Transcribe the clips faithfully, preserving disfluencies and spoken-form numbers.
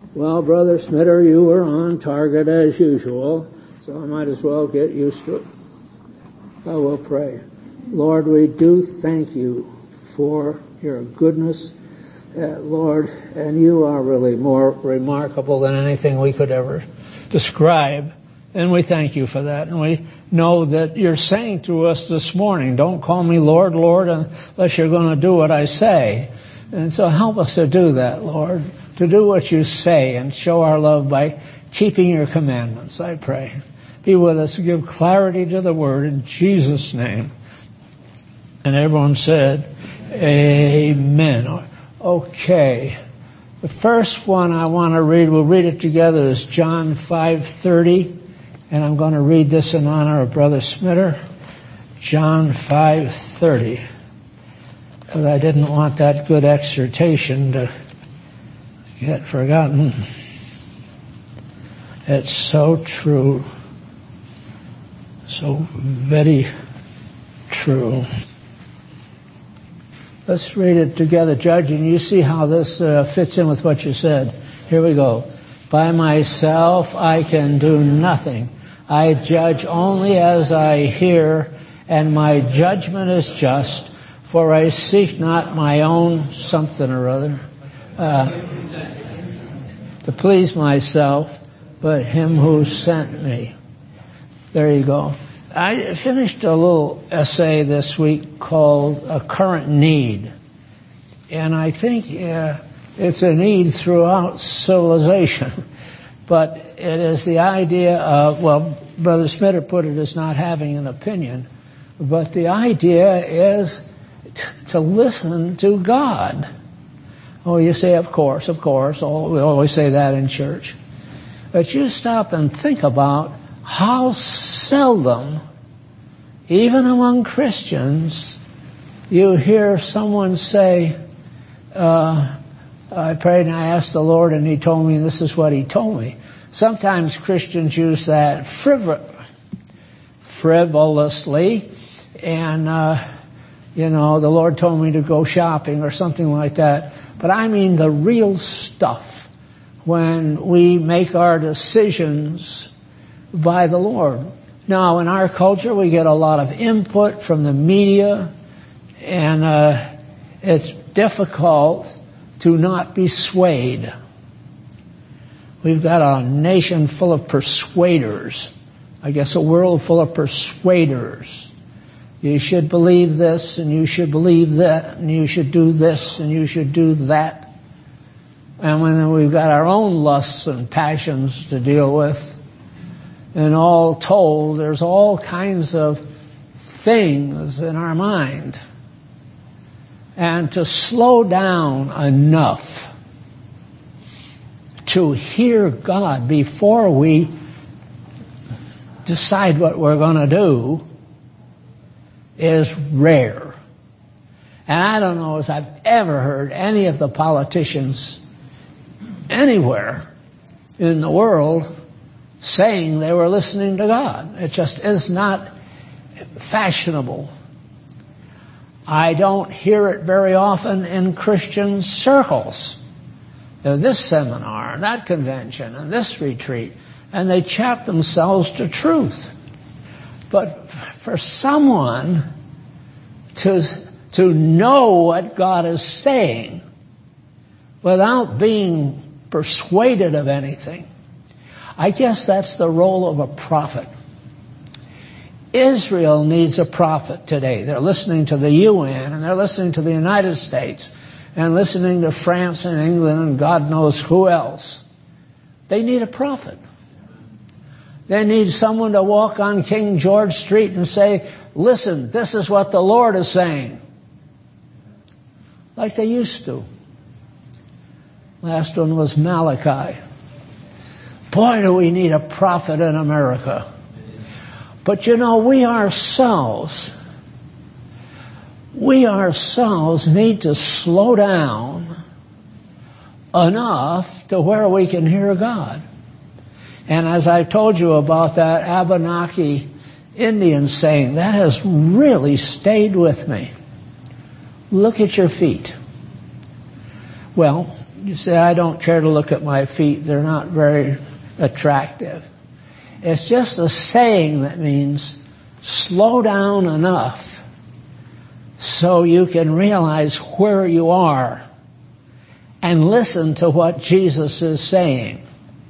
Well, Brother Smitter, you were on target as usual, so I might as well get used to it. I will pray. Lord, we do thank you for your goodness, uh, Lord, and you are really more remarkable than anything we could ever describe, and we thank you for that. And we know that you're saying to us this morning, don't call me Lord, Lord, unless you're going to do what I say. And so help us to do that, Lord, to do what you say and show our love by keeping your commandments, I pray. Be with us, give clarity to the word in Jesus' name. And everyone said, amen. Okay. The first one I want to read, we'll read it together, is John five thirty. And I'm going to read this in honor of Brother Smitter. John five thirty. Because I didn't want that good exhortation to get forgotten. It's so true. So very true. Let's read it together, Judge, and you see how this uh, fits in with what you said. Here we go. By myself I can do nothing. I judge only as I hear, and my judgment is just, for I seek not my own something or other uh, to please myself, but him who sent me. There you go. I finished a little essay this week called A Current Need. And I think uh, it's a need throughout civilization. But it is the idea of, well, Brother Smitter put it as not having an opinion. But the idea is t- to listen to God. Oh, you say, of course, of course. Oh, we always say that in church. But you stop and think about how seldom, even among Christians, you hear someone say, uh, I prayed and I asked the Lord and he told me this is what he told me. Sometimes Christians use that frivol- frivolously and, uh, you know, the Lord told me to go shopping or something like that. But I mean the real stuff when we make our decisions by the Lord. Now, in our culture, we get a lot of input from the media, and uh, it's difficult to not be swayed. We've got a nation full of persuaders. I guess a world full of persuaders. You should believe this, and you should believe that, and you should do this, and you should do that. And when we've got our own lusts and passions to deal with, and all told, there's all kinds of things in our mind. And to slow down enough to hear God before we decide what we're going to do is rare. And I don't know as I've ever heard any of the politicians anywhere in the world saying they were listening to God. It just is not fashionable. I don't hear it very often in Christian circles. You know, this seminar, and that convention, and this retreat, and they chap themselves to truth. But for someone to, to know what God is saying without being persuaded of anything, I guess that's the role of a prophet. Israel needs a prophet today. They're listening to the U N, and they're listening to the United States, and listening to France and England and God knows who else. They need a prophet. They need someone to walk on King George Street and say, listen, this is what the Lord is saying. Like they used to. Last one was Malachi. Boy, do we need a prophet in America. But you know, we ourselves, we ourselves need to slow down enough to where we can hear God. And as I told you about that Abenaki Indian saying, that has really stayed with me. Look at your feet. Well, you say, I don't care to look at my feet. They're not very attractive. It's just a saying that means slow down enough so you can realize where you are and listen to what Jesus is saying.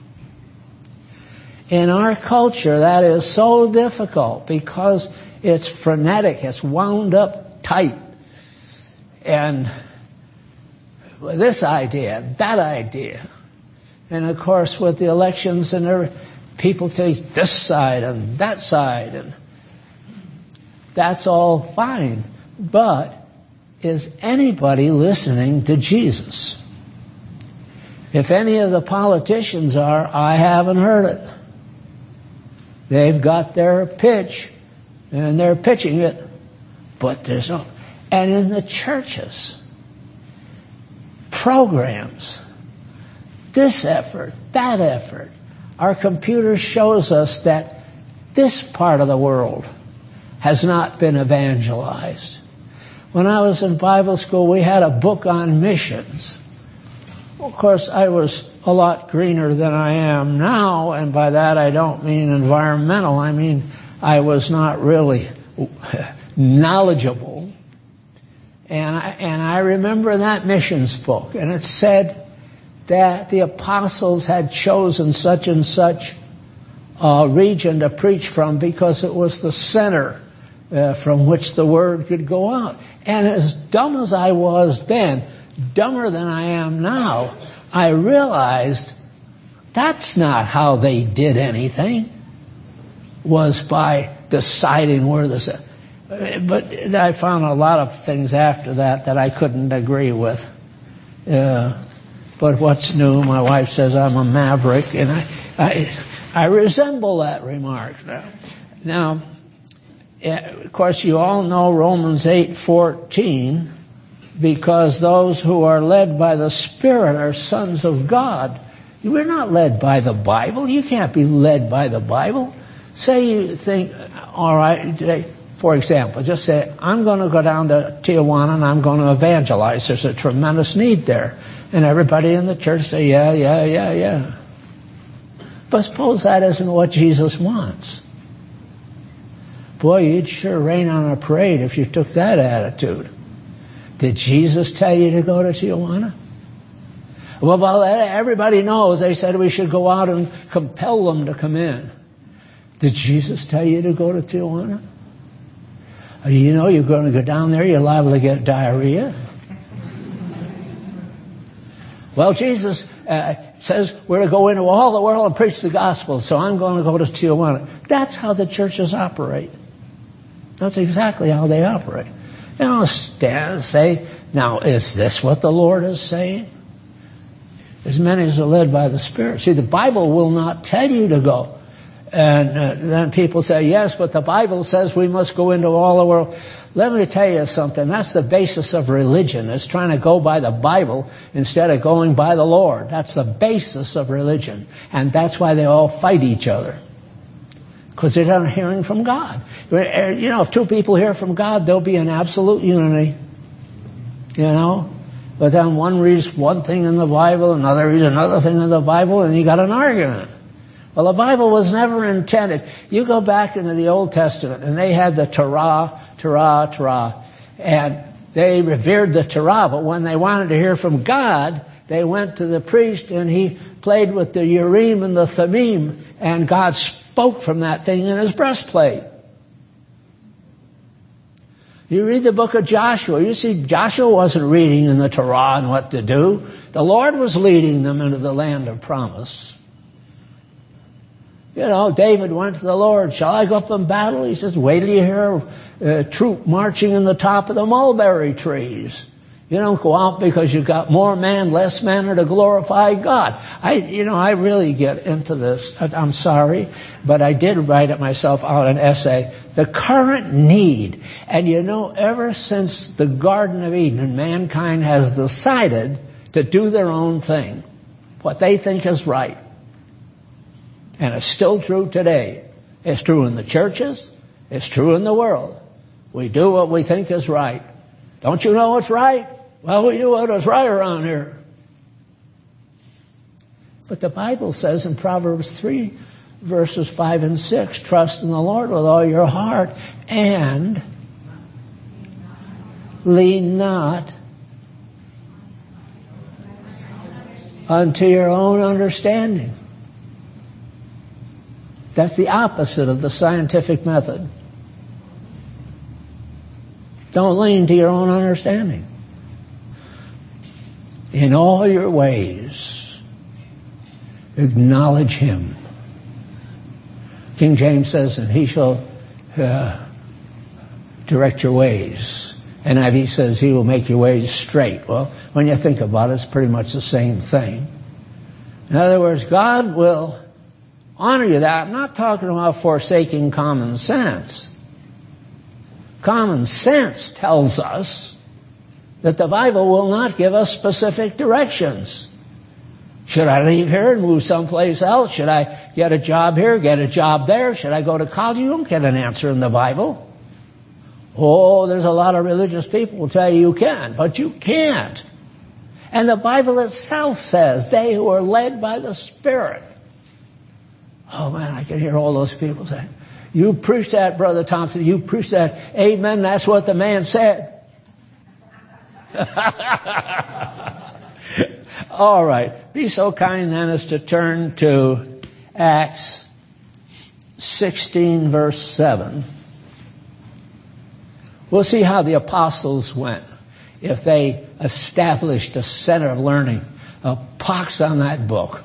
In our culture, that is so difficult because it's frenetic, it's wound up tight. And this idea, that idea. And of course, with the elections and everything, people take this side and that side, and that's all fine. But is anybody listening to Jesus? If any of the politicians are, I haven't heard it. They've got their pitch, and they're pitching it, but there's no... And in the churches, programs, this effort, that effort, our computer shows us that this part of the world has not been evangelized. When I was in Bible school, we had a book on missions. Of course, I was a lot greener than I am now, and by that I don't mean environmental. I mean I was not really knowledgeable. And I, and I remember that missions book, and it said that the apostles had chosen such and such uh, region to preach from because it was the center uh, from which the word could go out. And as dumb as I was then, dumber than I am now, I realized that's not how they did anything, was by deciding where this... But I found a lot of things after that that I couldn't agree with. Uh, but what's new? My wife says I'm a maverick, and I, I, I resemble that remark now. Now, of course, you all know Romans eight fourteen, because those who are led by the Spirit are sons of God. We're not led by the Bible. You can't be led by the Bible. Say you think, all right, for example, just say, I'm going to go down to Tijuana and I'm going to evangelize. There's a tremendous need there. And everybody in the church say, yeah, yeah, yeah, yeah. But suppose that isn't what Jesus wants. Boy, you'd sure rain on a parade if you took that attitude. Did Jesus tell you to go to Tijuana? Well, well, everybody knows they said we should go out and compel them to come in. Did Jesus tell you to go to Tijuana? You know you're going to go down there, you're liable to get diarrhea. Well, Jesus uh, says we're to go into all the world and preach the gospel, so I'm going to go to Tijuana. That's how the churches operate. That's exactly how they operate. They don't stand and say, now, is this what the Lord is saying? As many as are led by the Spirit. See, the Bible will not tell you to go. And uh, then people say, yes, but the Bible says we must go into all the world. Let me tell you something. That's the basis of religion. It's trying to go by the Bible instead of going by the Lord. That's the basis of religion. And that's why they all fight each other. Because they're not hearing from God. You know, if two people hear from God, there'll be an absolute unity. You know? But then one reads one thing in the Bible, another reads another thing in the Bible, and you got an argument. Well, the Bible was never intended. You go back into the Old Testament, and they had the Torah, Torah, Torah. And they revered the Torah, but when they wanted to hear from God, they went to the priest, and he played with the Urim and the Thummim, and God spoke from that thing in his breastplate. You read the book of Joshua, you see Joshua wasn't reading in the Torah and what to do. The Lord was leading them into the land of promise. You know, David went to the Lord, shall I go up in battle? He says, wait till you hear a troop marching in the top of the mulberry trees. You don't go out because you've got more man, less manner to glorify God. I, you know, I really get into this. I'm sorry, but I did write it myself out an essay. The current need. And you know, ever since the Garden of Eden, mankind has decided to do their own thing. What they think is right. And it's still true today. It's true in the churches. It's true in the world. We do what we think is right. Don't you know what's right? Well, we do what is right around here. But the Bible says in Proverbs three, verses five and six, trust in the Lord with all your heart and lean not unto your own understanding. That's the opposite of the scientific method. Don't lean to your own understanding. In all your ways, acknowledge Him. King James says, and He shall uh, direct your ways. N I V says, He will make your ways straight. Well, when you think about it, it's pretty much the same thing. In other words, God will honor you. That I'm not talking about forsaking common sense. Common sense tells us that the Bible will not give us specific directions. Should I leave here and move someplace else? Should I get a job here, get a job there? Should I go to college? You don't get an answer in the Bible. Oh, there's a lot of religious people who will tell you you can, but you can't. And the Bible itself says, they who are led by the Spirit. Oh man, I can hear all those people say, you preach that, Brother Thompson, you preach that. Amen, that's what the man said. All right, be so kind then as to turn to Acts sixteen, verse seven. We'll see how the apostles went. If they established a center of learning, a pox on that book.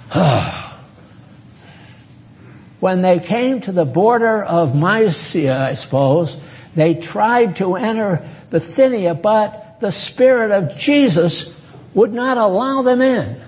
When they came to the border of Mysia, I suppose, they tried to enter Bithynia, but the Spirit of Jesus would not allow them in.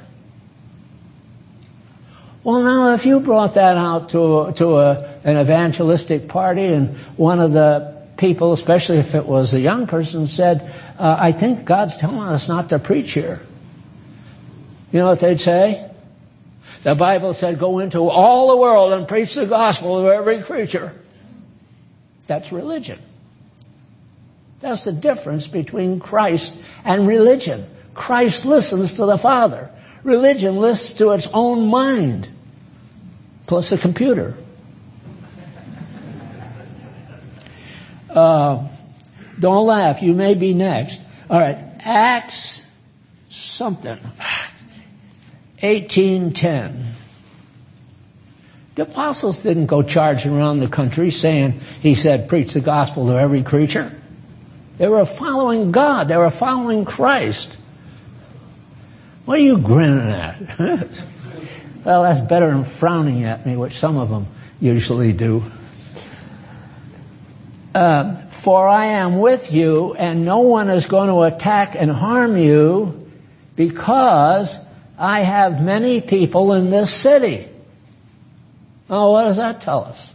Well, now, if you brought that out to, to a, an evangelistic party and one of the people, especially if it was a young person, said, uh, I think God's telling us not to preach here. You know what they'd say? The Bible said, go into all the world and preach the gospel to every creature. That's religion. That's the difference between Christ and religion. Christ listens to the Father. Religion listens to its own mind, plus a computer. Uh, don't laugh. You may be next. All right. Acts something. eighteen ten. The apostles didn't go charging around the country saying, he said, preach the gospel to every creature. They were following God. They were following Christ. What are you grinning at? Well, that's better than frowning at me, which some of them usually do. Uh, for I am with you, and no one is going to attack and harm you, because I have many people in this city. Oh, what does that tell us?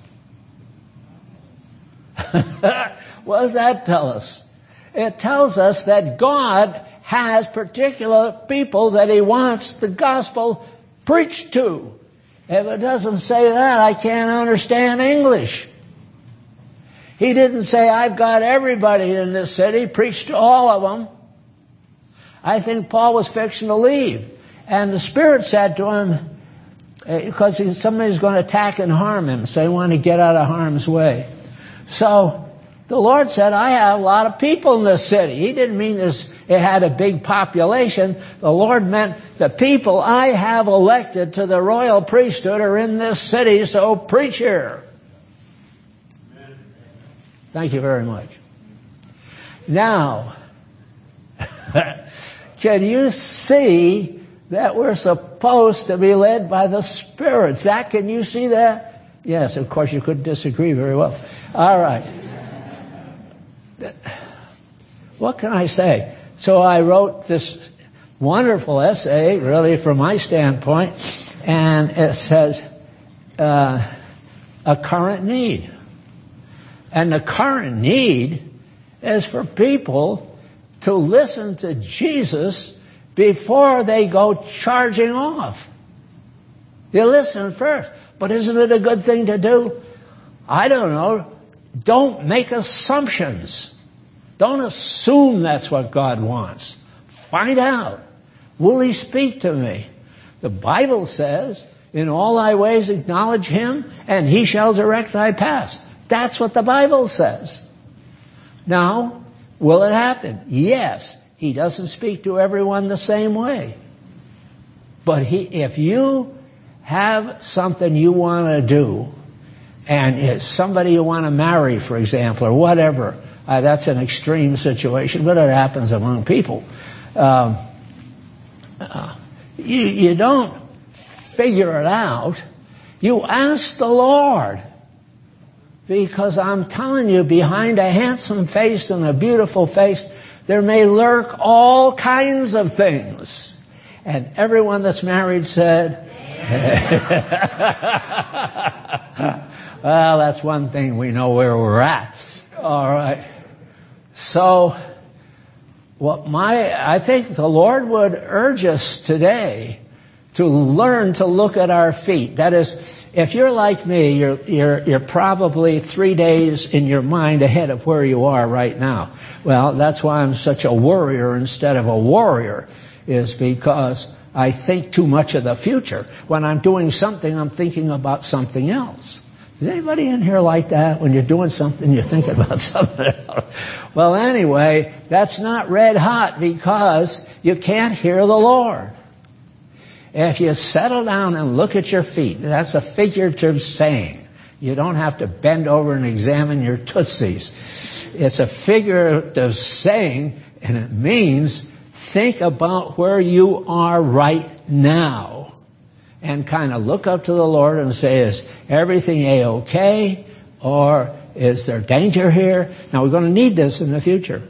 What does that tell us? It tells us that God has particular people that He wants the gospel preached to. If it doesn't say that, I can't understand English. He didn't say, I've got everybody in this city, preach to all of them. I think Paul was fixing to leave. And the Spirit said to him, because somebody's going to attack and harm him, so he wanted to get out of harm's way. So the Lord said, I have a lot of people in this city. He didn't mean there's, it had a big population. The Lord meant the people I have elected to the royal priesthood are in this city, so preach here. Amen. Thank you very much. Now, can you see that we're supposed to be led by the Spirit? Zach, can you see that? Yes, of course you could disagree very well. All right. What can I say? So I wrote this wonderful essay, really from my standpoint, and it says, uh, a current need. And the current need is for people to listen to Jesus before they go charging off. You listen first. But isn't it a good thing to do? I don't know. Don't make assumptions. Don't assume that's what God wants. Find out. Will He speak to me? The Bible says, in all thy ways acknowledge him, and he shall direct thy paths. That's what the Bible says. Now, will it happen? Yes. He doesn't speak to everyone the same way. But he, if you have something you want to do, and it's somebody you want to marry, for example, or whatever, uh, that's an extreme situation, but it happens among people. Um, uh, you, you don't figure it out. You ask the Lord. Because I'm telling you, behind a handsome face and a beautiful face, there may lurk all kinds of things. And everyone that's married said, well, that's one thing. We know where we're at. All right. So, what my, I think the Lord would urge us today to learn to look at our feet. That is, if you're like me, you're, you're, you're probably three days in your mind ahead of where you are right now. Well, that's why I'm such a worrier instead of a warrior, is because I think too much of the future. When I'm doing something, I'm thinking about something else. Is anybody in here like that? When you're doing something, you're thinking about something else? Well, anyway, that's not red hot because you can't hear the Lord. If you settle down and look at your feet, that's a figurative saying. You don't have to bend over and examine your tootsies. It's a figurative saying, and it means think about where you are right now and kind of look up to the Lord and say, is everything A-okay? Or is there danger here? Now, we're going to need this in the future.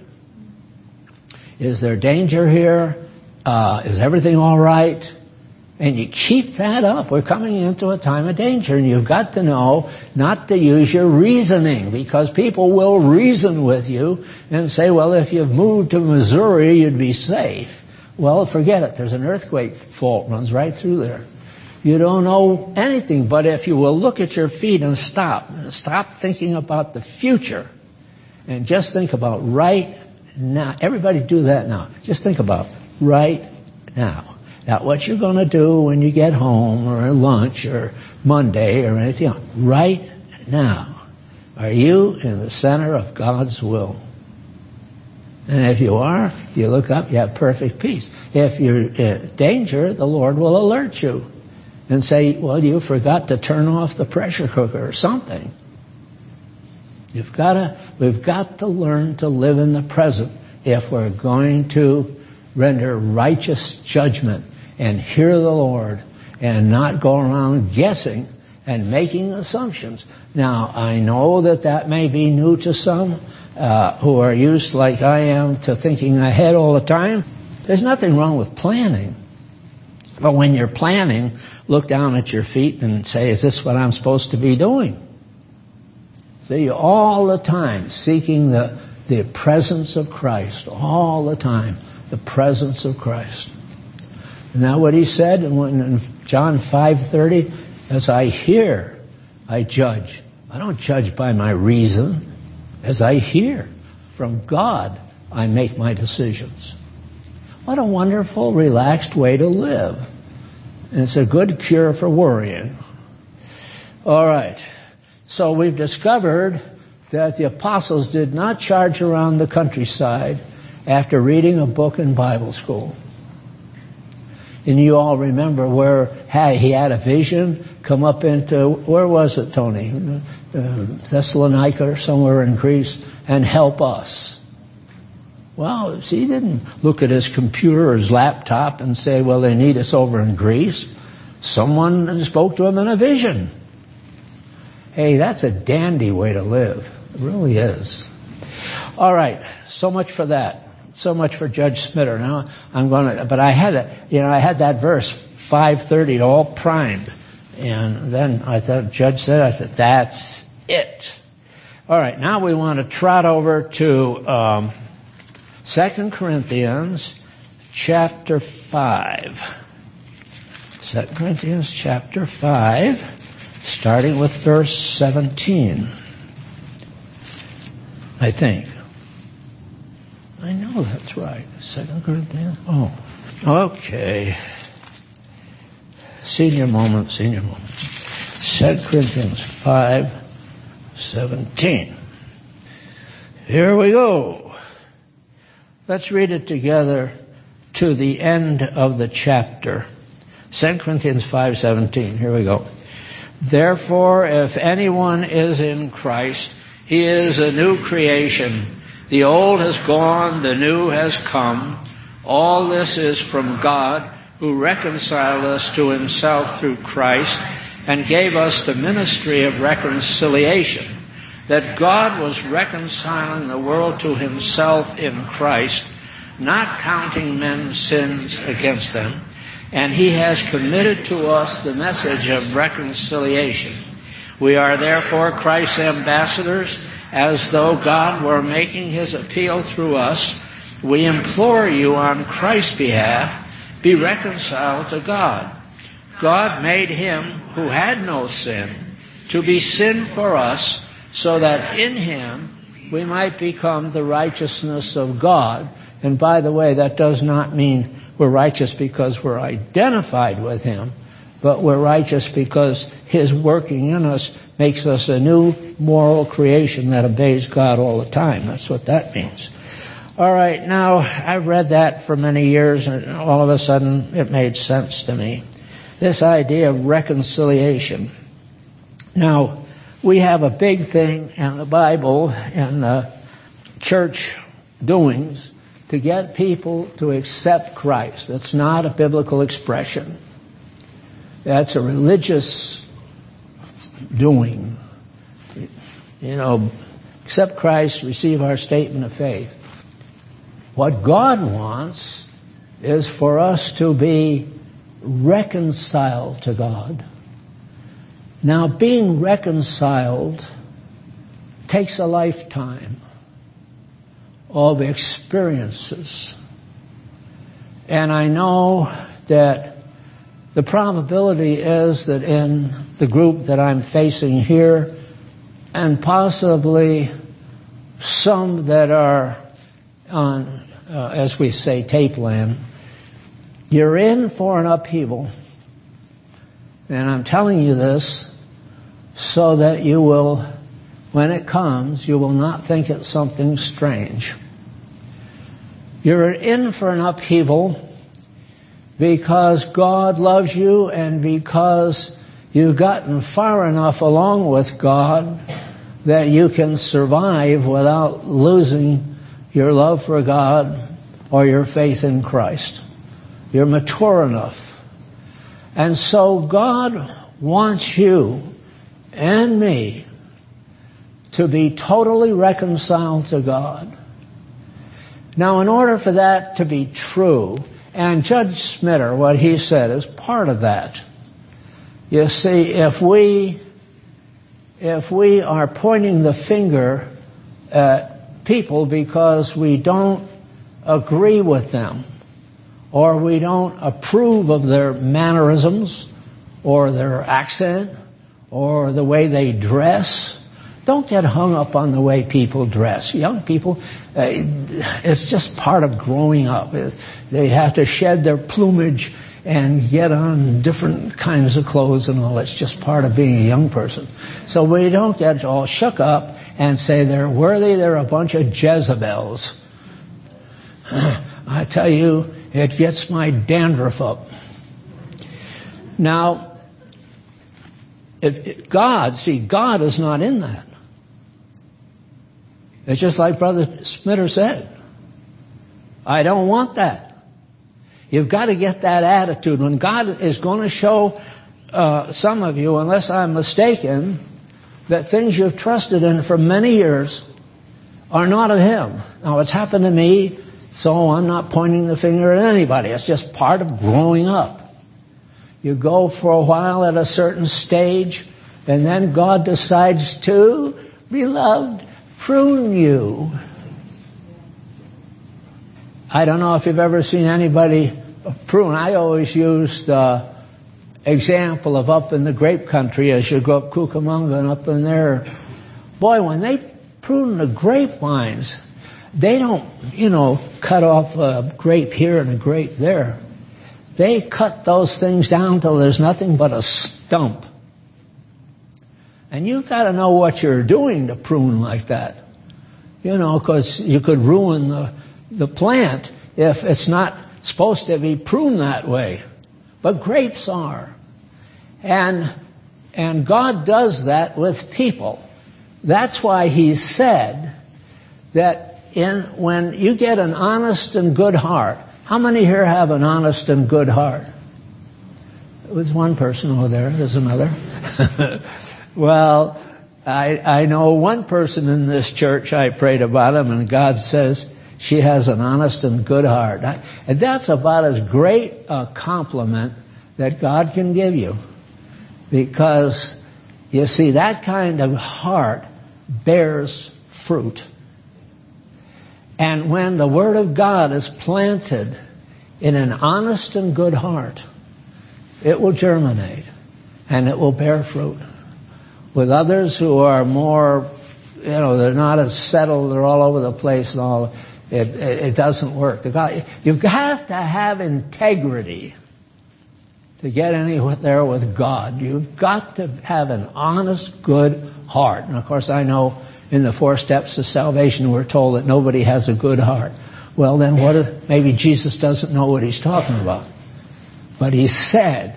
Is there danger here? Uh, is everything all right? And you keep that up. We're coming into a time of danger, and you've got to know not to use your reasoning, because people will reason with you and say, well, if you've moved to Missouri, you'd be safe. Well, forget it. There's an earthquake fault runs right through there. You don't know anything, but if you will look at your feet and stop, stop thinking about the future, and just think about right now. Everybody do that now. Just think about right now. Not what you're going to do when you get home or at lunch or Monday or anything else. Right now, are you in the center of God's will? And if you are, you look up, you have perfect peace. If you're in danger, the Lord will alert you and say, well, you forgot to turn off the pressure cooker or something. You've got to, we've got to learn to live in the present if we're going to render righteous judgment and hear the Lord and not go around guessing and making assumptions. Now, I know that that may be new to some uh, who are used, like I am, to thinking ahead all the time. There's nothing wrong with planning. But when you're planning, look down at your feet and say, is this what I'm supposed to be doing? So you're all the time seeking the, the presence of Christ, all the time, the presence of Christ. Isn't that what he said in John five thirty? As I hear, I judge. I don't judge by my reason. As I hear from God, I make my decisions. What a wonderful, relaxed way to live. And it's a good cure for worrying. All right. So we've discovered that the apostles did not charge around the countryside after reading a book in Bible school. And you all remember where he had a vision come up into, where was it, Tony? Uh, Thessalonica or somewhere in Greece, and help us. Well, see, he didn't look at his computer or his laptop and say, well, they need us over in Greece. Someone spoke to him in a vision. Hey, that's a dandy way to live. It really is. All right, so much for that. So much for Judge Smitter. Now I'm going to, but I had a, you know, I had that verse five thirty all primed, and then I thought Judge said, I said that's it. All right, now we want to trot over to um, Second Corinthians chapter five. Second Corinthians chapter five, starting with verse seventeen. I think. I know that's right. Second Corinthians. Oh, okay. Senior moment, senior moment. Second Corinthians five seventeen. Here we go. Let's read it together to the end of the chapter. Second Corinthians five seventeen. Here we go. Therefore, if anyone is in Christ, he is a new creation. The old has gone, the new has come. All this is from God, who reconciled us to himself through Christ and gave us the ministry of reconciliation, that God was reconciling the world to himself in Christ, not counting men's sins against them, and he has committed to us the message of reconciliation. We are therefore Christ's ambassadors, as though God were making his appeal through us. We implore you on Christ's behalf, be reconciled to God. God made him who had no sin to be sin for us, so that in him we might become the righteousness of God. And by the way, that does not mean we're righteous because we're identified with him, but we're righteous because his working in us makes us a new moral creation that obeys God all the time. That's what that means. All right, now, I've read that for many years, and all of a sudden it made sense to me. This idea of reconciliation. Now, we have a big thing in the Bible and the church doings to get people to accept Christ. That's not a biblical expression. That's a religious doing. You know, accept Christ, receive our statement of faith. What God wants is for us to be reconciled to God. Now, being reconciled takes a lifetime of experiences. And I know that the probability is that in the group that I'm facing here, and possibly some that are on, uh, as we say, tape land, you're in for an upheaval. And I'm telling you this so that you will, when it comes, you will not think it's something strange. You're in for an upheaval because God loves you and because you've gotten far enough along with God that you can survive without losing your love for God or your faith in Christ. You're mature enough. And so God wants you and me to be totally reconciled to God. Now, in order for that to be true, and Judge Smitter, what he said, is part of that. You see, if we, if we are pointing the finger at people because we don't agree with them, or we don't approve of their mannerisms, or their accent, or the way they dress, don't get hung up on the way people dress. Young people, uh, it's just part of growing up. They have to shed their plumage and get on different kinds of clothes and all. It's just part of being a young person. So we don't get all shook up and say they're worthy, they're a bunch of Jezebels. I tell you, it gets my dandruff up. Now, if, if God, see, God is not in that. It's just like Brother Smitter said. I don't want that. You've got to get that attitude. When God is going to show uh, some of you, unless I'm mistaken, that things you've trusted in for many years are not of Him. Now, it's happened to me, so I'm not pointing the finger at anybody. It's just part of growing up. You go for a while at a certain stage, and then God decides to, beloved, prune you. I don't know if you've ever seen anybody prune. I always use the example of up in the grape country as you go up Cucamonga and up in there. Boy, when they prune the grapevines, they don't, you know, cut off a grape here and a grape there. They cut those things down till there's nothing but a stump. And you've got to know what you're doing to prune like that. You know, because you could ruin the, the plant if it's not supposed to be pruned that way. But grapes are. And, and God does that with people. That's why he said that in, when you get an honest and good heart, how many here have an honest and good heart? There's one person over there. There's another. Well, I, I know one person in this church, I prayed about him, and God says she has an honest and good heart. I, and that's about as great a compliment that God can give you. Because, you see, that kind of heart bears fruit. And when the Word of God is planted in an honest and good heart, it will germinate and it will bear fruit. With others who are more, you know, they're not as settled, they're all over the place and all, it, it, it doesn't work. You have to have integrity to get anywhere with God. You've got to have an honest, good heart. And of course I know in the four steps of salvation we're told that nobody has a good heart. Well then what if, maybe Jesus doesn't know what he's talking about. But he said,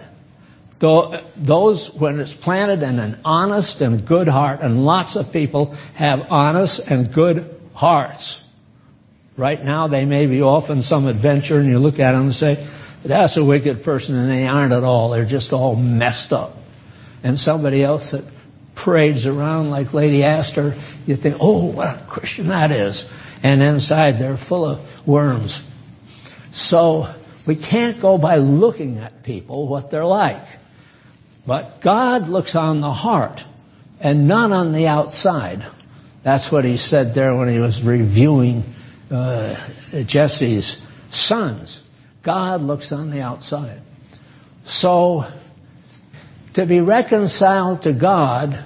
those, when it's planted in an honest and good heart, and lots of people have honest and good hearts. Right now they may be off on some adventure and you look at them and say, that's a wicked person, and they aren't at all. They're just all messed up. And somebody else that parades around like Lady Astor, you think, oh, what a Christian that is. And inside they're full of worms. So we can't go by looking at people what they're like. But God looks on the heart and not on the outside. That's what he said there when he was reviewing uh, Jesse's sons. God looks on the outside. So, to be reconciled to God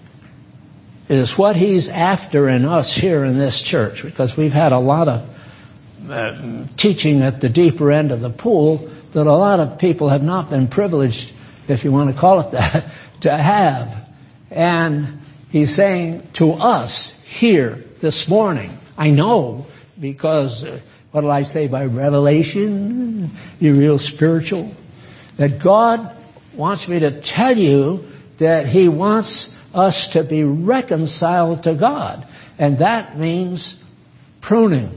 is what he's after in us here in this church, because we've had a lot of uh, teaching at the deeper end of the pool that a lot of people have not been privileged, if you want to call it that, to have. And he's saying to us here this morning, I know, because uh, what did I say, by revelation? You're real spiritual. That God wants me to tell you that he wants us to be reconciled to God. And that means pruning.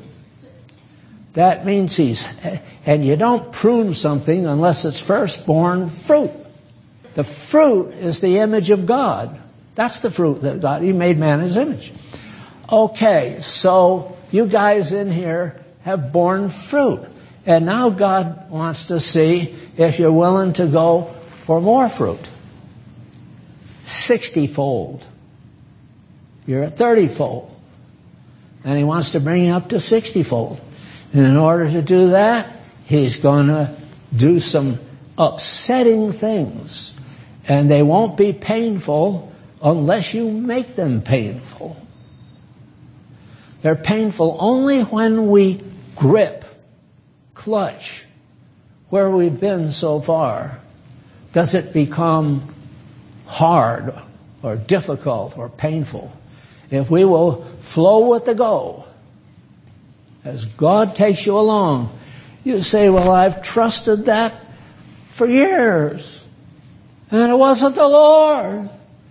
That means he's, and you don't prune something unless it's first borne fruit. The fruit is the image of God. That's the fruit that God, he made man in his image. Okay, so you guys in here have borne fruit. And now God wants to see if you're willing to go for more fruit. Sixty-fold. You're at thirty-fold. And he wants to bring you up to sixty-fold. And in order to do that, he's going to do some upsetting things. And they won't be painful unless you make them painful. They're painful only when we grip, clutch, where we've been so far. Does it become hard or difficult or painful? If we will flow with the go, as God takes you along, you say, well, I've trusted that for years, and it wasn't the Lord.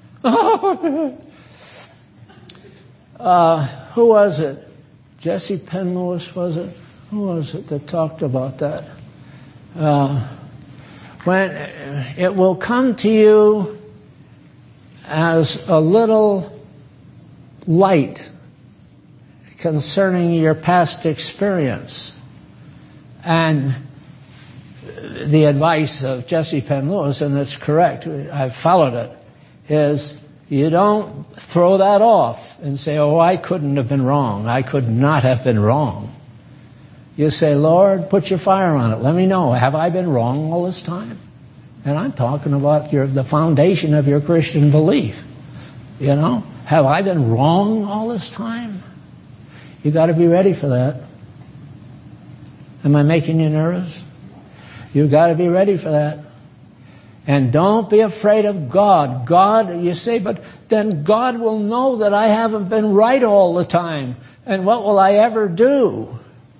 uh, who was it? Jesse Penn-Lewis, was it? Who was it that talked about that? Uh, when it will come to you as a little light concerning your past experience. And the advice of Jesse Penn-Lewis, and it's correct, I've followed it, is you don't throw that off and say, oh, I couldn't have been wrong. I could not have been wrong. You say, Lord, put your fire on it. Let me know. Have I been wrong all this time? And I'm talking about your, the foundation of your Christian belief. You know, have I been wrong all this time? You got to be ready for that. Am I making you nervous? You've got to be ready for that. And don't be afraid of God. God, you say, but then God will know that I haven't been right all the time. And what will I ever do?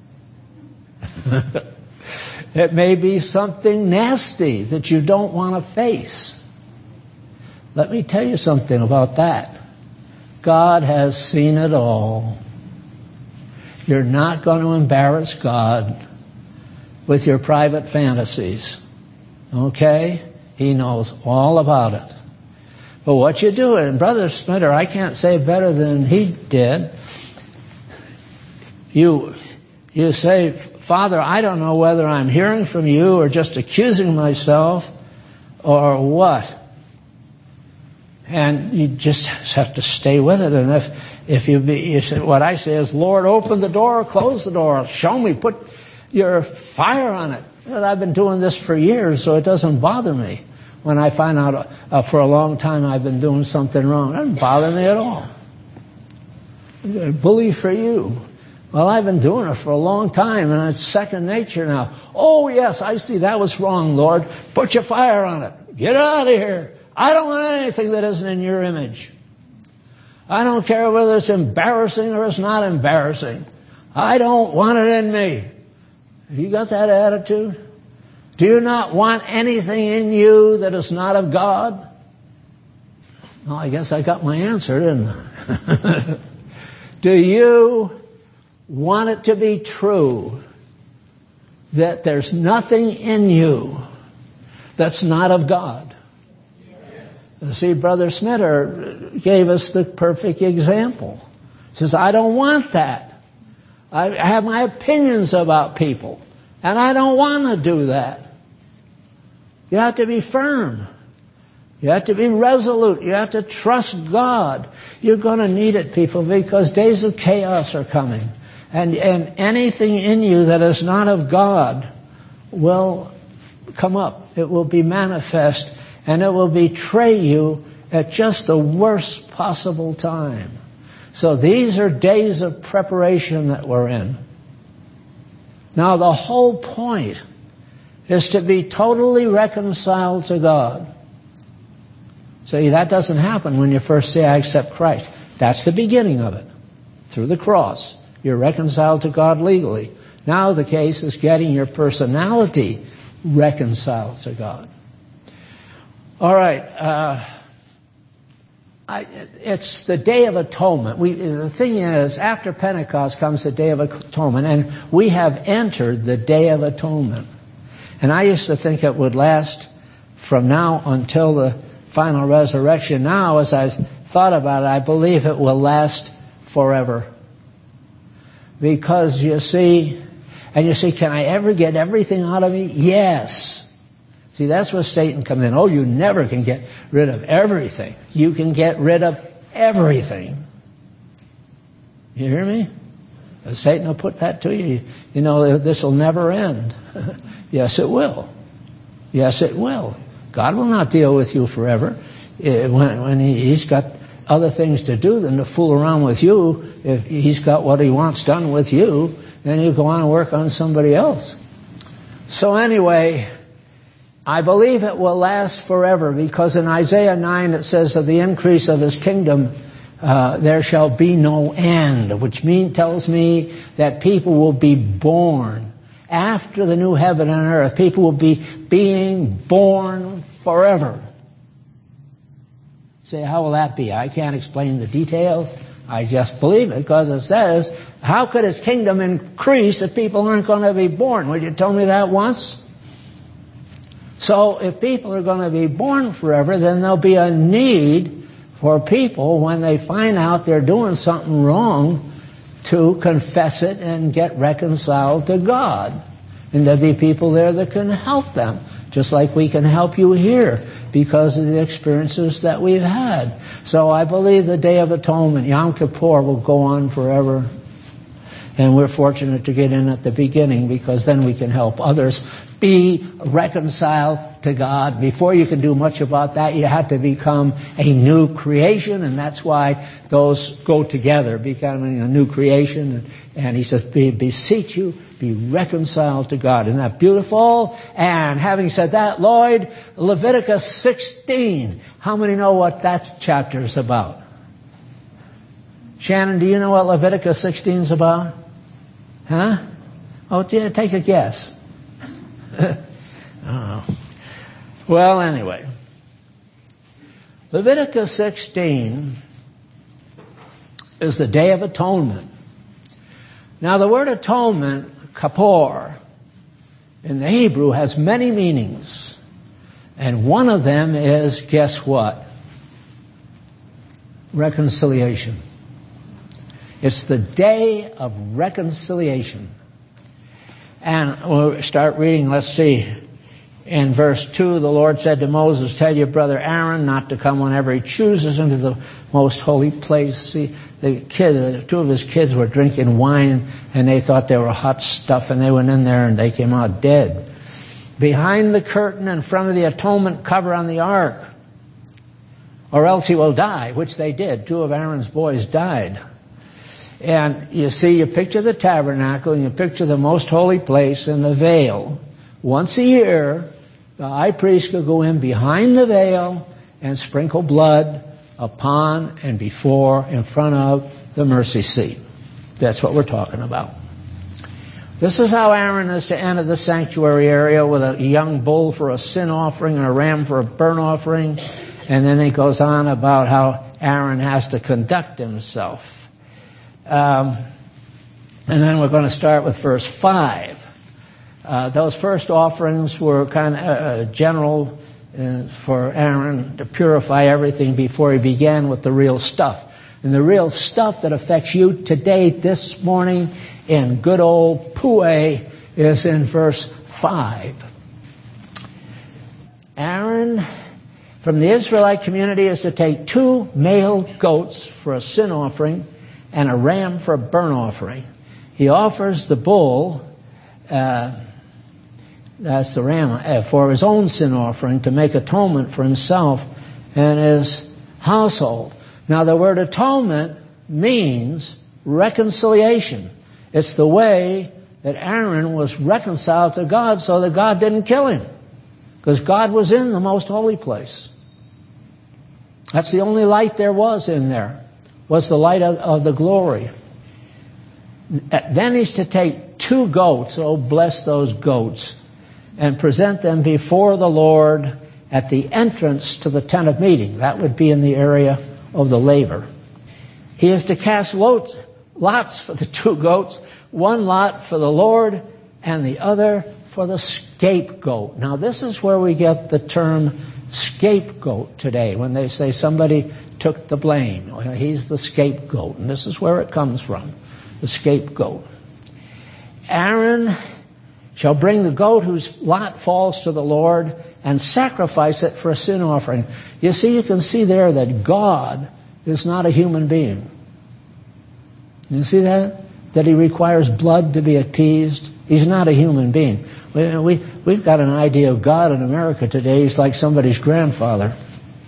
It may be something nasty that you don't want to face. Let me tell you something about that. God has seen it all. You're not going to embarrass God with your private fantasies. Okay? He knows all about it. But what you do, and Brother Smitter, I can't say better than he did. You, you say, Father, I don't know whether I'm hearing from you or just accusing myself or what. And you just have to stay with it. And if, if you be, you say, what I say is, Lord, open the door, close the door, show me, put your fire on it. And I've been doing this for years, so it doesn't bother me. When I find out uh, for a long time I've been doing something wrong, it doesn't bother me at all. Bully for you. Well, I've been doing it for a long time, and it's second nature now. Oh, yes, I see that was wrong, Lord. Put your fire on it. Get out of here. I don't want anything that isn't in your image. I don't care whether it's embarrassing or it's not embarrassing. I don't want it in me. Have you got that attitude? Do you not want anything in you that is not of God? Well, I guess I got my answer, didn't I? Do you want it to be true that there's nothing in you that's not of God? Yes. See, Brother Smitter gave us the perfect example. He says, I don't want that. I have my opinions about people, and I don't want to do that. You have to be firm. You have to be resolute. You have to trust God. You're going to need it, people, because days of chaos are coming. And, and anything in you that is not of God will come up. It will be manifest, and it will betray you at just the worst possible time. So these are days of preparation that we're in. Now, the whole point is to be totally reconciled to God. See, that doesn't happen when you first say, I accept Christ. That's the beginning of it. Through the cross, you're reconciled to God legally. Now the case is getting your personality reconciled to God. All right. Uh, I, it's the Day of Atonement. We, the thing is, after Pentecost comes the Day of Atonement, and we have entered the Day of Atonement. And I used to think it would last from now until the final resurrection. Now, as I thought about it, I believe it will last forever. Because you see, and you say, can I ever get everything out of me? Yes. See, that's where Satan comes in. Oh, you never can get rid of everything. You can get rid of everything. You hear me? Satan will put that to you. You know, this will never end. Yes, it will. Yes, it will. God will not deal with you forever. When, when he, he's got other things to do than to fool around with you, if he's got what he wants done with you, then he'll go on and work on somebody else. So anyway, I believe it will last forever, because in Isaiah nine it says of the increase of his kingdom, uh, there shall be no end, which mean, tells me that people will be born after the new heaven and earth. People will be being born forever. Say, how will that be? I can't explain the details. I just believe it because it says, how could his kingdom increase if people aren't going to be born? Would you tell me that once? So if people are going to be born forever, then there'll be a need for people, when they find out they're doing something wrong, to confess it and get reconciled to God. And there'll be people there that can help them, just like we can help you here because of the experiences that we've had. So I believe the Day of Atonement, Yom Kippur, will go on forever. And we're fortunate to get in at the beginning, because then we can help others Be reconciled to God. Before you can do much about that, you have to become a new creation, and that's why those go together, becoming a new creation. And, and he says, be, beseech you, be reconciled to God. Isn't that beautiful? And having said that, Lloyd, Leviticus sixteen. How many know what that chapter is about? Shannon, do you know what Leviticus sixteen is about? Huh? Oh, yeah, take a guess. Oh. Well, anyway, Leviticus sixteen is the Day of Atonement. Now, the word atonement, kapor, in the Hebrew has many meanings, and one of them is, guess what? Reconciliation. It's the Day of Reconciliation. And we'll start reading, let's see. In verse two, the Lord said to Moses, tell your brother Aaron not to come whenever he chooses into the most holy place. See, the kid, the two of his kids were drinking wine, and they thought they were hot stuff, and they went in there and they came out dead. Behind the curtain in front of the atonement cover on the ark, or else he will die, which they did. Two of Aaron's boys died. And you see, you picture the tabernacle, and you picture the most holy place and the veil. Once a year, the high priest could go in behind the veil and sprinkle blood upon and before, in front of the mercy seat. That's what we're talking about. This is how Aaron is to enter the sanctuary area, with a young bull for a sin offering and a ram for a burnt offering. And then it goes on about how Aaron has to conduct himself. Um, and then we're going to start with verse five. Uh, those first offerings were kind of uh, general uh, for Aaron to purify everything before he began with the real stuff. And the real stuff that affects you today, this morning, in good old Pu'eh, is in verse five. Aaron from the Israelite community is to take two male goats for a sin offering and a ram for a burnt offering. He offers the bull, uh, that's the ram, uh, for his own sin offering to make atonement for himself and his household. Now, the word atonement means reconciliation. It's the way that Aaron was reconciled to God so that God didn't kill him, because God was in the most holy place. That's the only light there was in there, was the light of, of the glory. Then he's to take two goats, oh bless those goats, and present them before the Lord at the entrance to the tent of meeting. That would be in the area of the laver. He is to cast lots, lots for the two goats, one lot for the Lord and the other for the scapegoat. Now, this is where we get the term scapegoat today, when they say somebody took the blame. Well, he's the scapegoat, and this is where it comes from, the scapegoat. Aaron shall bring the goat whose lot falls to the Lord and sacrifice it for a sin offering. You see, you can see there that God is not a human being. You see that? That he requires blood to be appeased. He's not a human being. We, we, we've got an idea of God in America today. He's like somebody's grandfather.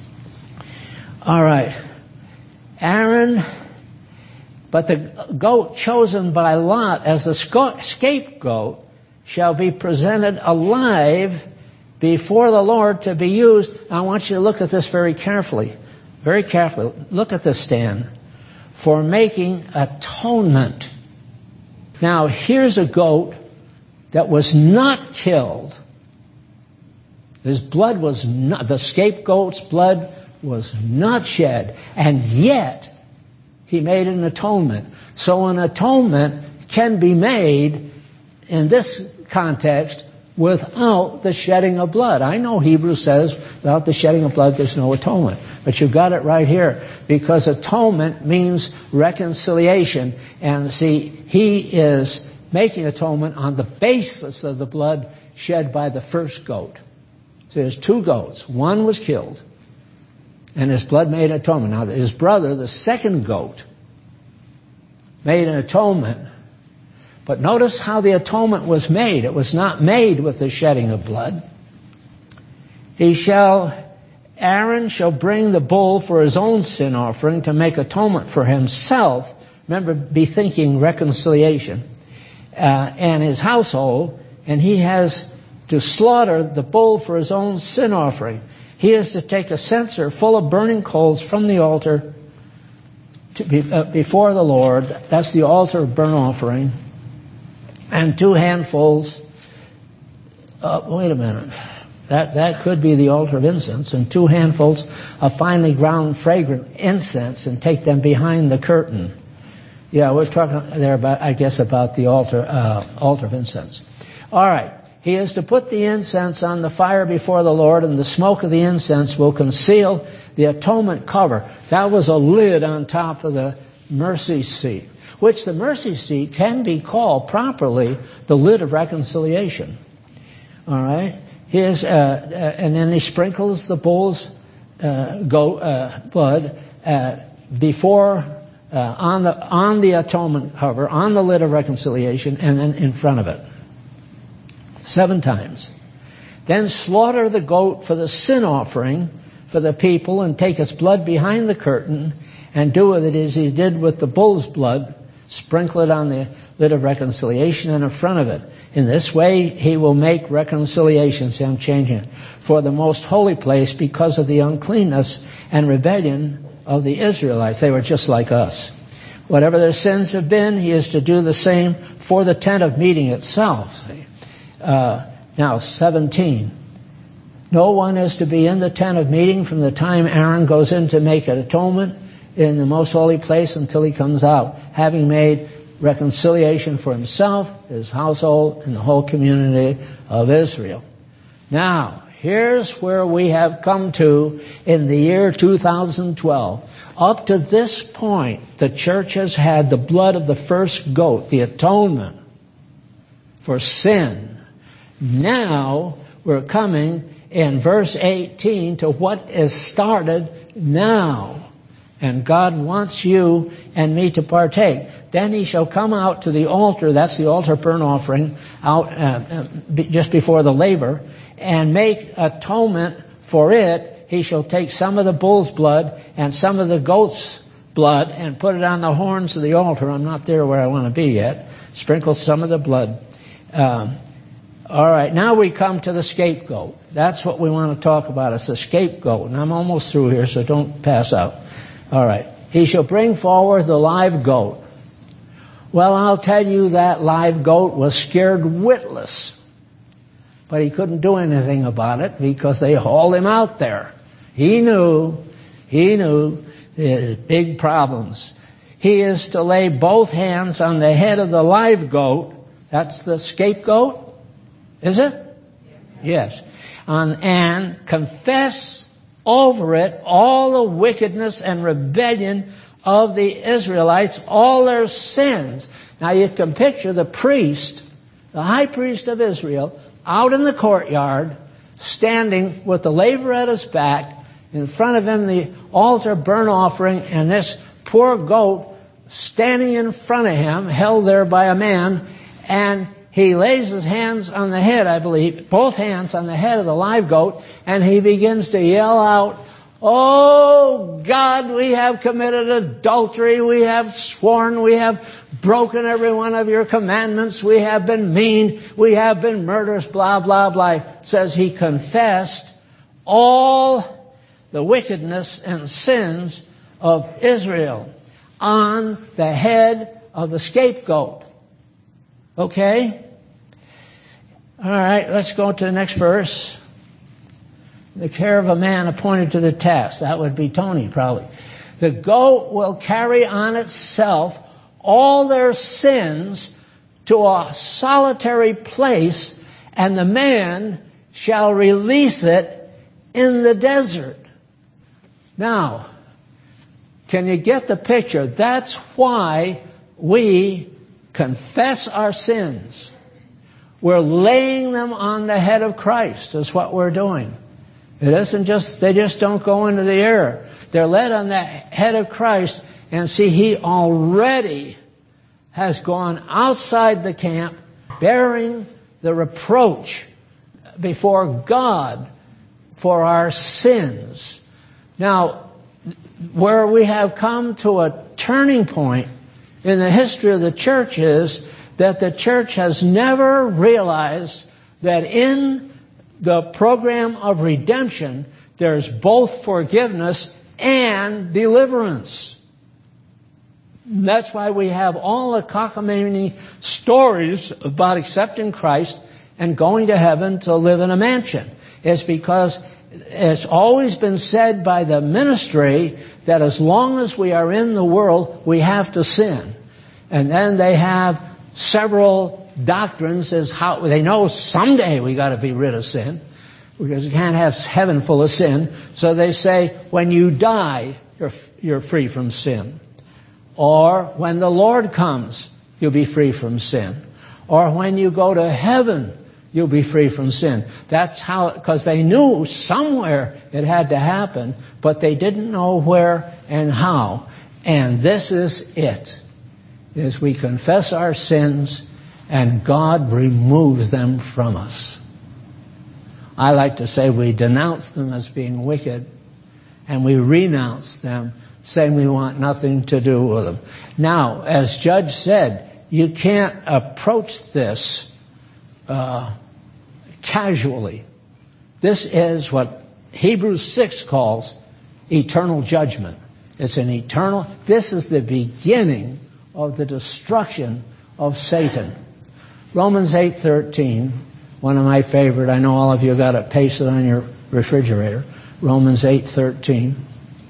All right. Aaron, but the goat chosen by Lot as the scapegoat shall be presented alive before the Lord to be used. I want you to look at this very carefully. Very carefully. Look at this, Stan. For making atonement. Now, here's a goat that was not killed. His blood was not, the scapegoat's blood was not shed. And yet, he made an atonement. So an atonement can be made in this context without the shedding of blood. I know Hebrews says without the shedding of blood there's no atonement. But you've got it right here, because atonement means reconciliation. And see, he is making atonement on the basis of the blood shed by the first goat. So there's two goats. One was killed, and his blood made atonement. Now his brother, the second goat, made an atonement, But notice how the atonement was made. It was not made with the shedding of blood. He shall, Aaron shall bring the bull for his own sin offering to make atonement for himself. Remember, be thinking reconciliation. Uh, and his household, and he has to slaughter the bull for his own sin offering. He is to take a censer full of burning coals from the altar to be, uh, before the Lord. That's the altar of burnt offering. And two handfuls, uh, wait a minute, that, that could be the altar of incense, and two handfuls of finely ground fragrant incense, and take them behind the curtain. Yeah, we're talking there about, I guess, about the altar, uh, altar of incense. All right. He is to put the incense on the fire before the Lord, and the smoke of the incense will conceal the atonement cover. That was a lid on top of the mercy seat, which the mercy seat can be called properly the lid of reconciliation. All right? He is, uh, uh, and then he sprinkles the bull's uh, goat uh, blood uh, before uh, on the on the atonement cover, on the lid of reconciliation, and then in front of it. Seven times. Then slaughter the goat for the sin offering for the people, and take its blood behind the curtain, and do with it as he did with the bull's blood. Sprinkle it on the lid of reconciliation and in front of it. In this way he will make reconciliation. See, I'm changing it. For the most holy place, because of the uncleanness and rebellion of the Israelites. They were just like us. Whatever their sins have been, he is to do the same for the tent of meeting itself. See? Uh, now, seventeen. No one is to be in the tent of meeting from the time Aaron goes in to make an atonement in the most holy place until he comes out, having made reconciliation for himself, his household, and the whole community of Israel. Now, here's where we have come to in the year two thousand twelve. Up to this point, the church has had the blood of the first goat, the atonement for sin. Now we're coming in verse eighteen to what is started now. And God wants you and me to partake. Then he shall come out to the altar, that's the altar burnt offering, out uh, uh, just before the laver, and make atonement for it. He shall take some of the bull's blood and some of the goat's blood and put it on the horns of the altar. I'm not there where I want to be yet. Sprinkle some of the blood. Um, all right, now we come to the scapegoat. That's what we want to talk about. It's the scapegoat. And I'm almost through here, so don't pass out. All right. He shall bring forward the live goat. Well, I'll tell you that live goat was scared witless. But he couldn't do anything about it because they hauled him out there. He knew, he knew the big problems. He is to lay both hands on the head of the live goat. That's the scapegoat. Is it? Yes. On, and confess over it all the wickedness and rebellion of the Israelites, all their sins. Now you can picture the priest, the high priest of Israel, out in the courtyard, standing with the laver at his back, in front of him the altar burnt offering, and this poor goat standing in front of him, held there by a man, and he lays his hands on the head, I believe, both hands on the head of the live goat, and he begins to yell out, "Oh God, we have committed adultery, we have sworn, we have broken every one of your commandments, we have been mean, we have been murderous," blah, blah, blah. It says he confessed all the wickedness and sins of Israel on the head of the scapegoat. Okay? All right, let's go to the next verse. The care of a man appointed to the task. That would be Tony, probably. The goat will carry on itself all their sins to a solitary place, and the man shall release it in the desert. Now, can you get the picture? That's why we confess our sins. We're laying them on the head of Christ, is what we're doing. It isn't just, they just don't go into the air. They're laid on the head of Christ, and see, he already has gone outside the camp bearing the reproach before God for our sins. Now, where we have come to a turning point in the history of the church is that the church has never realized that in the program of redemption, there's both forgiveness and deliverance. That's why we have all the cockamamie stories about accepting Christ and going to heaven to live in a mansion. It's because it's always been said by the ministry that as long as we are in the world, we have to sin. And then they have several doctrines as how they know someday we got to be rid of sin, because you can't have heaven full of sin. So they say when you die, you're you're free from sin. Or when the Lord comes, you'll be free from sin. Or when you go to heaven, you'll be free from sin. That's how, because they knew somewhere it had to happen, but they didn't know where and how. And this is it, is we confess our sins and God removes them from us. I like to say we denounce them as being wicked and we renounce them, saying we want nothing to do with them. Now, as Judge said, you can't approach this uh, casually. This is what Hebrews six calls eternal judgment. It's an eternal, this is the beginning of the destruction of Satan. Romans eight thirteen, one of my favorite, I know all of you got it pasted on your refrigerator. Romans eight thirteen.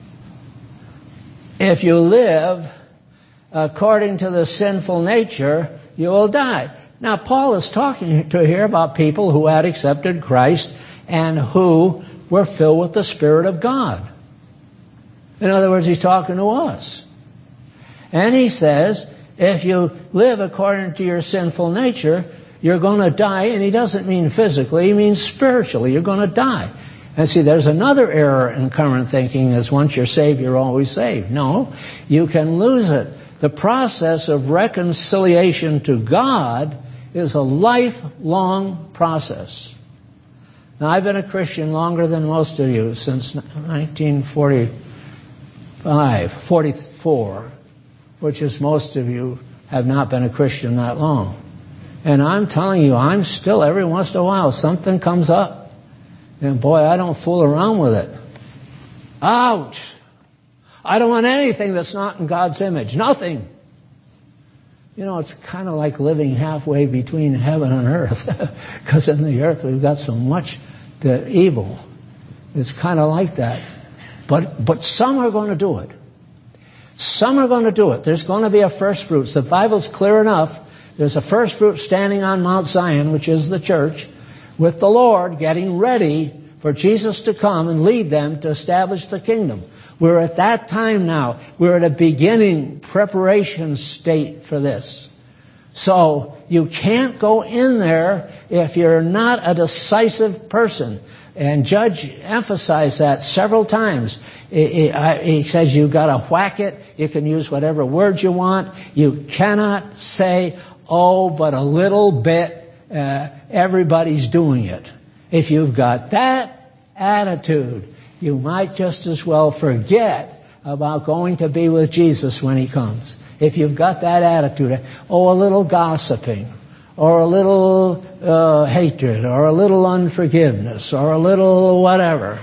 If you live according to the sinful nature, you will die. Now, Paul is talking to here about people who had accepted Christ and who were filled with the Spirit of God. In other words, he's talking to us. And he says, if you live according to your sinful nature, you're going to die. And he doesn't mean physically, he means spiritually. You're going to die. And see, there's another error in current thinking, is once you're saved, you're always saved. No, you can lose it. The process of reconciliation to God is a lifelong process. Now, I've been a Christian longer than most of you, since nineteen forty-five, forty-four, which is most of you have not been a Christian that long. And I'm telling you, I'm still, every once in a while, something comes up. And boy, I don't fool around with it. Ouch! I don't want anything that's not in God's image. Nothing. You know, it's kind of like living halfway between heaven and earth. Because in the earth we've got so much the evil. It's kind of like that. But but some are going to do it. Some are going to do it. There's going to be a first fruits. The Bible's clear enough. There's a first fruit standing on Mount Zion, which is the church, with the Lord getting ready for Jesus to come and lead them to establish the kingdom. We're at that time now. We're at a beginning preparation state for this. So you can't go in there if you're not a decisive person. And Judge emphasized that several times. He says you've got to whack it. You can use whatever words you want. You cannot say, oh, but a little bit. Uh, everybody's doing it. If you've got that attitude, you might just as well forget about going to be with Jesus when he comes. If you've got that attitude, oh, a little gossiping, or a little uh, hatred, or a little unforgiveness, or a little whatever.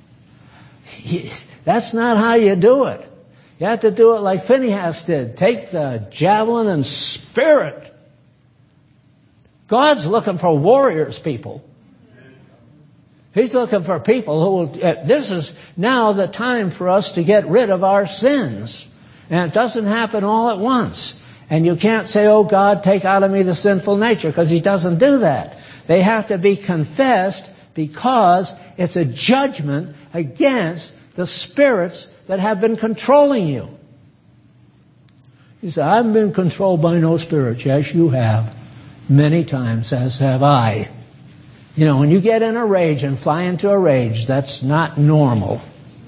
That's not how you do it. You have to do it like Phinehas did. Take the javelin and spear it. God's looking for warriors, people. He's looking for people who will... Uh, this is now the time for us to get rid of our sins. And it doesn't happen all at once. And you can't say, oh, God, take out of me the sinful nature, because he doesn't do that. They have to be confessed because it's a judgment against the spirits that have been controlling you. You say, I've been controlled by no spirits. Yes, you have. Many times, as have I. You know, when you get in a rage and fly into a rage, that's not normal.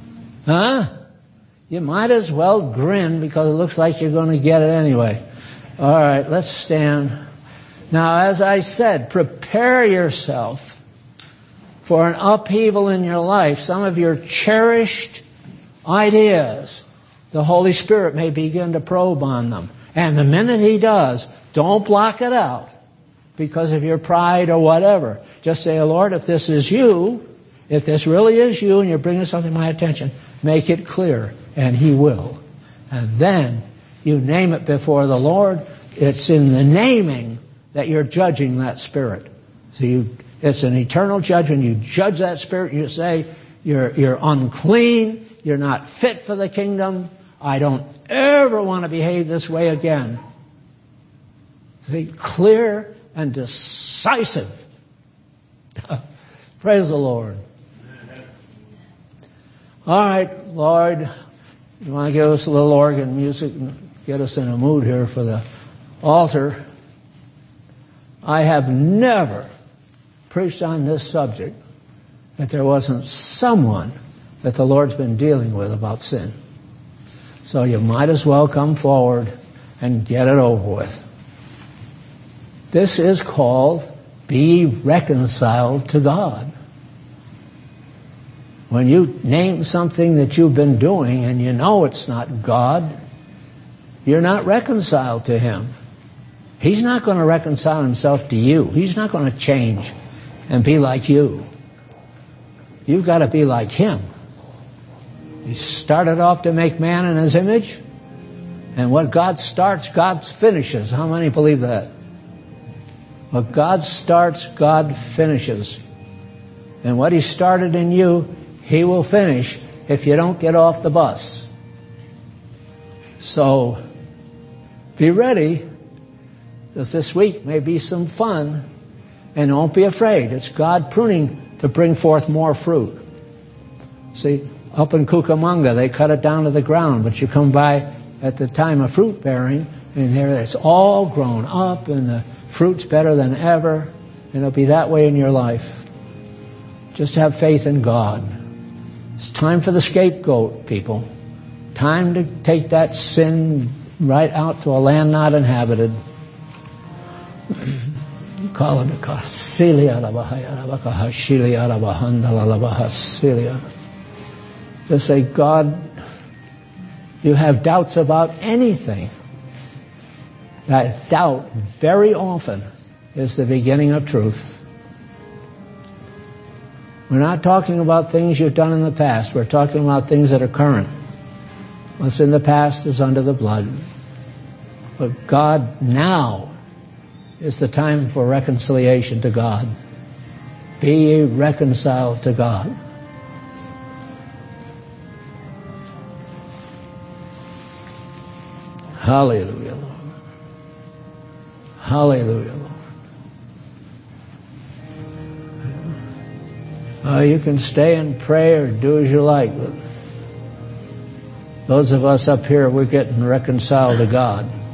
Huh? You might as well grin because it looks like you're going to get it anyway. All right, let's stand. Now, as I said, prepare yourself for an upheaval in your life. Some of your cherished ideas, the Holy Spirit may begin to probe on them. And the minute He does, don't block it out because of your pride or whatever. Just say, Lord, if this is you, if this really is you and you're bringing something to my attention, make it clear, and He will. And then you name it before the Lord. It's in the naming that you're judging that spirit. So you, it's an eternal judgment. You judge that spirit and you say, you're, you're unclean, you're not fit for the kingdom, I don't ever want to behave this way again. See, clear and decisive. Praise the Lord. All right, Lord, you want to give us a little organ music and get us in a mood here for the altar. I have never preached on this subject that there wasn't someone that the Lord's been dealing with about sin. So you might as well come forward and get it over with. This is called be reconciled to God. When you name something that you've been doing and you know it's not God, you're not reconciled to Him. He's not going to reconcile Himself to you. He's not going to change and be like you. You've got to be like Him. He started off to make man in His image, and what God starts, God finishes. How many believe that? What God starts, God finishes. And what He started in you, He will finish if you don't get off the bus. So, be ready, because this week may be some fun, and don't be afraid. It's God pruning to bring forth more fruit. See, up in Cucamonga, they cut it down to the ground, but you come by at the time of fruit bearing, and there it's all grown up, and the fruit's better than ever, and it'll be that way in your life. Just have faith in God. It's time for the scapegoat, people. Time to take that sin right out to a land not inhabited. Call him just say, God, you have doubts about anything. That doubt very often is the beginning of truth. We're not talking about things you've done in the past. We're talking about things that are current. What's in the past is under the blood. But God, now is the time for reconciliation to God. Be reconciled to God. Hallelujah, Lord. Hallelujah, Lord. Uh, you can stay and pray or do as you like. But those of us up here, we're getting reconciled to God.